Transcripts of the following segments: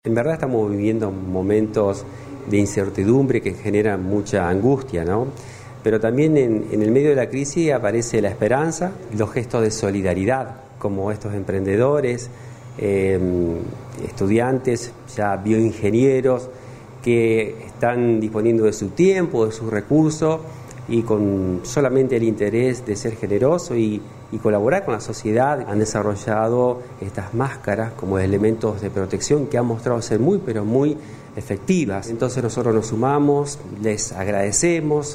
En verdad estamos viviendo momentos de incertidumbre que generan mucha angustia, ¿no? Pero también en el medio de la crisis aparece la esperanza, los gestos de solidaridad, como estos emprendedores, estudiantes, ya bioingenieros, que están disponiendo de su tiempo, de sus recursos, y con solamente el interés de ser generoso y colaborar con la sociedad, han desarrollado estas máscaras como elementos de protección que han mostrado ser muy, pero muy efectivas. Entonces nosotros nos sumamos, les agradecemos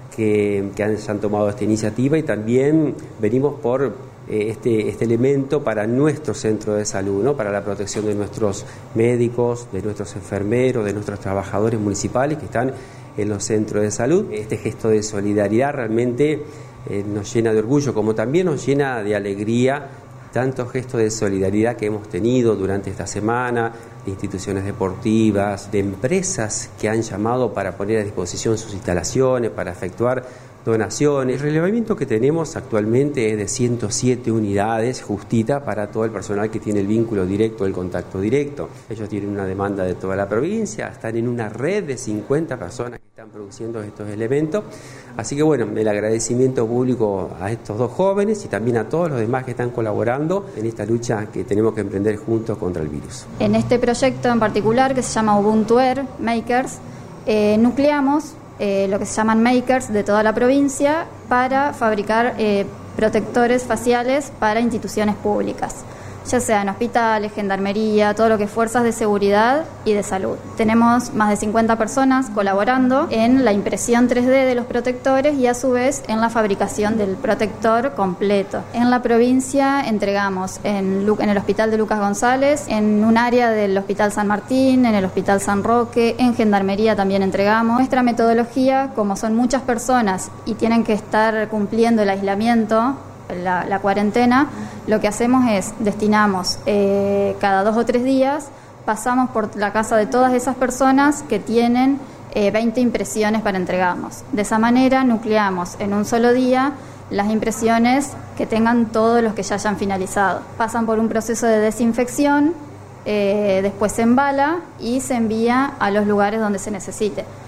que hayan tomado esta iniciativa y también venimos por este elemento para nuestro centro de salud, ¿no? Para la protección de nuestros médicos, de nuestros enfermeros, de nuestros trabajadores municipales que están en los centros de salud. Este gesto de solidaridad realmente nos llena de orgullo, como también nos llena de alegría tantos gestos de solidaridad que hemos tenido durante esta semana, de instituciones deportivas, de empresas que han llamado para poner a disposición sus instalaciones, para efectuar donaciones. El relevamiento que tenemos actualmente es de 107 unidades justitas para todo el personal que tiene el vínculo directo, el contacto directo. Ellos tienen una demanda de toda la provincia, están en una red de 50 personas que están produciendo estos elementos. Así que bueno, el agradecimiento público a estos dos jóvenes y también a todos los demás que están colaborando en esta lucha que tenemos que emprender juntos contra el virus. En este proyecto en particular, que se llama Ubuntu Air Makers, nucleamos lo que se llaman makers de toda la provincia para fabricar protectores faciales para instituciones públicas, ya sean hospitales, gendarmería, todo lo que es fuerzas de seguridad y de salud. Tenemos más de 50 personas colaborando en la impresión 3D de los protectores y a su vez en la fabricación del protector completo. En la provincia entregamos en el Hospital de Lucas González, en un área del Hospital San Martín, en el Hospital San Roque, en gendarmería también entregamos. Nuestra metodología, como son muchas personas y tienen que estar cumpliendo el aislamiento, la cuarentena, lo que hacemos es destinamos cada 2 o 3 días, pasamos por la casa de todas esas personas que tienen 20 impresiones para entregarnos. De esa manera nucleamos en un solo día las impresiones que tengan todos los que ya hayan finalizado. Pasan por un proceso de desinfección, después se embala y se envía a los lugares donde se necesite.